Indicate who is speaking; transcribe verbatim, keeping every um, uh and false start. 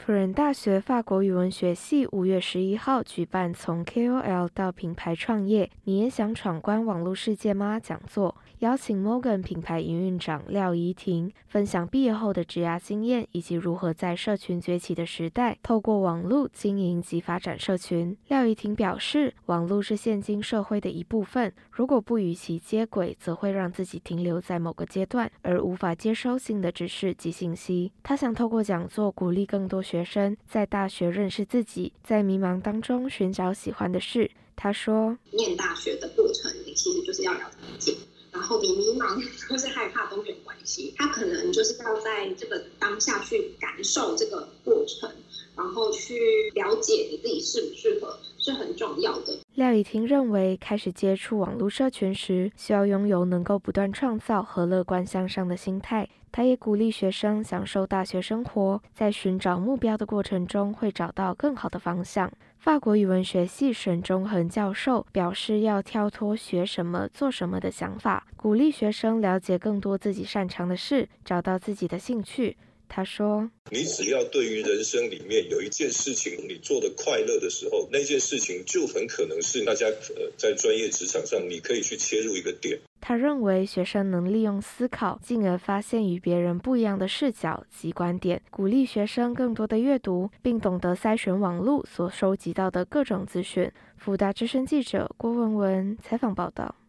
Speaker 1: 辅仁大学法国语文学系五月十一号举办从 K O L 到品牌创业，你也想闯关网络世界吗？讲座，邀请 Morgan 品牌营运长廖怡婷分享毕业后的职涯经验，以及如何在社群崛起的时代，透过网络经营及发展社群。廖怡婷表示，网络是现今社会的一部分，如果不与其接轨，则会让自己停留在某个阶段，而无法接收新的知识及信息。他想透过讲座鼓励更多学生在大学认识自己，在迷茫当中寻找喜欢的事。他说，
Speaker 2: 念大学的过程你其实就是要了解自己，然后你迷茫或是害怕都没有关系，他可能就是要在这个当下去感受这个过程，然后去了解你自己适不适合，是很重要的。
Speaker 1: 廖怡婷认为，开始接触网络社群时，需要拥有能够不断创造和乐观向上的心态。他也鼓励学生享受大学生活，在寻找目标的过程中会找到更好的方向。法国语文学系沈忠恒教授表示，要跳脱学什么做什么的想法，鼓励学生了解更多自己擅长的事，找到自己的兴趣。他说，
Speaker 3: 你只要对于人生里面有一件事情你做得快乐的时候，那件事情就很可能是大家呃在专业职场上你可以去切入一个点。
Speaker 1: 他认为学生能利用思考，进而发现与别人不一样的视角及观点，鼓励学生更多的阅读，并懂得筛选网络所收集到的各种资讯。辅大之声记者郭文文采访报道。